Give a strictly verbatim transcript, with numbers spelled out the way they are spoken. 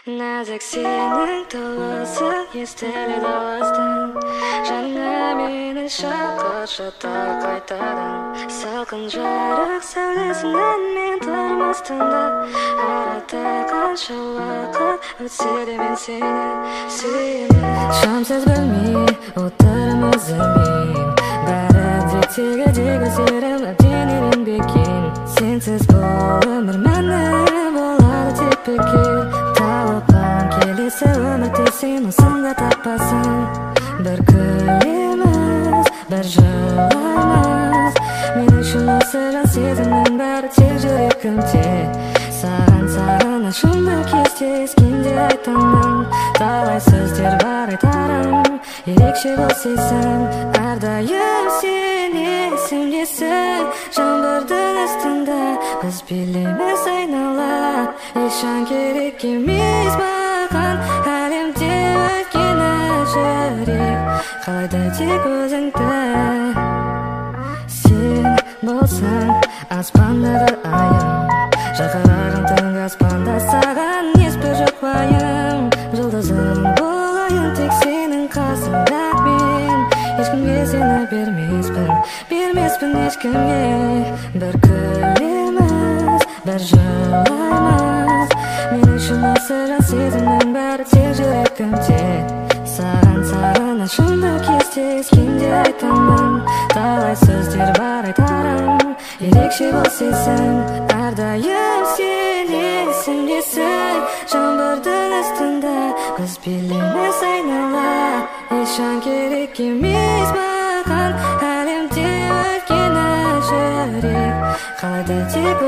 Нәзік сенің толысы естіледі алыстан. Жаңа мені шақыршы тағы қайтадан. Салқын жарық сәулесінен мен тұрмастанда. Арада қанша уақыт өтсе де мен сені сүйемін. Шамсыз бөлме отырмыз ілмеймін. Бәрі де тегі-тегі серім әбден ерінбеген. Сенсіз бұл өмір мәні болады тепе-теңдік. Талапан келесі өмірде сен осында таппасын. Бір күлеміз, бір жылаймыз. Мен үшін осы жан сезімнің бәрі тек жүрегімде. Саған саған ашылды кезде ескенде айтамын. Талай сөздер бар айтарым, ерекше бұл сезім. Әрдайым сен есімдесің, жаңбырдың астында біз билейміз айнала. Ешан керек емес маған әлемде өткені жүрек қалайды тек өзіңді. Сен болсаң аспандағы айым, жарқыраған түнгі аспанда саған ешбір жоқ уайым. Жұлдызым болайын тек сенің қасыңда мен. Ешкімге сені бермеспін, бермеспін ешкімге. Бір күлеміз, бір жылаймыз. Мен үшін осы жан сезімнің бәрі тек жүрегімде. Саған саған ашылды кезде ескенде айтамын. Талай сөздер бар айтарым, ерекше бұл сезім. Әрдайым сен есімдесің, жаңбырдың астында біз билейміз айнала. Ешан керек емес маған әлемде өткені жүрек қалайды тек